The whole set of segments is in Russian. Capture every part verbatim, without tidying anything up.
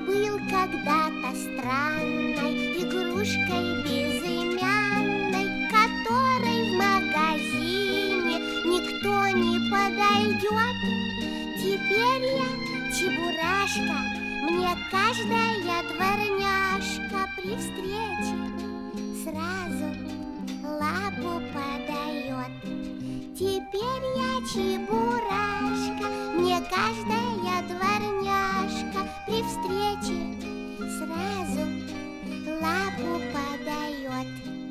был когда-то странной игрушкой безымянной, которой в магазине никто не подойдет. Теперь я чебурашка, мне каждая дворняжка при встрече сразу лапу подает. Теперь я чебурашка, мне каждая дворняжка при встрече сразу лапу подает.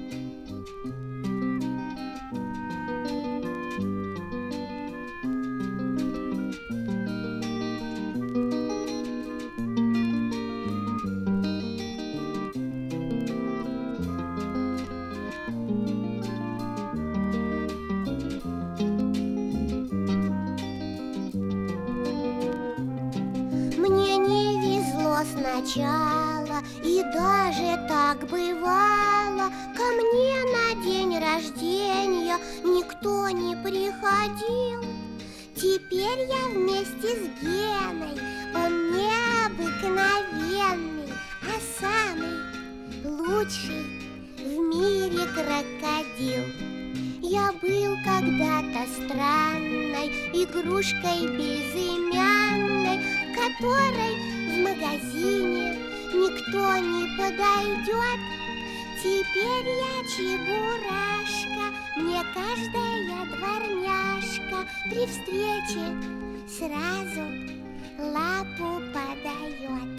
Мне не везло сначала, и даже так бывало. Ко мне на день рождения никто не приходил. Теперь я вместе с Геной, он необыкновенный, а самый лучший в мире крокодил. Я был когда-то странной игрушкой безымянной, которой в магазине никто не подойдет. Теперь я чебурашка, мне каждая дворняжка при встрече сразу лапу подает.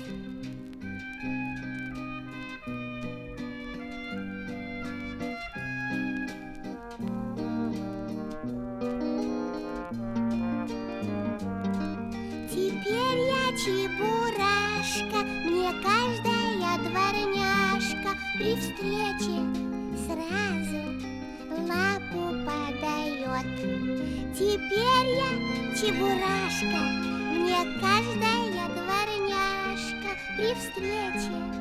Теперь я чебурашка, мне каждая дворняжка при встрече сразу лапу подает. Теперь я чебурашка, мне каждая дворняжка при встрече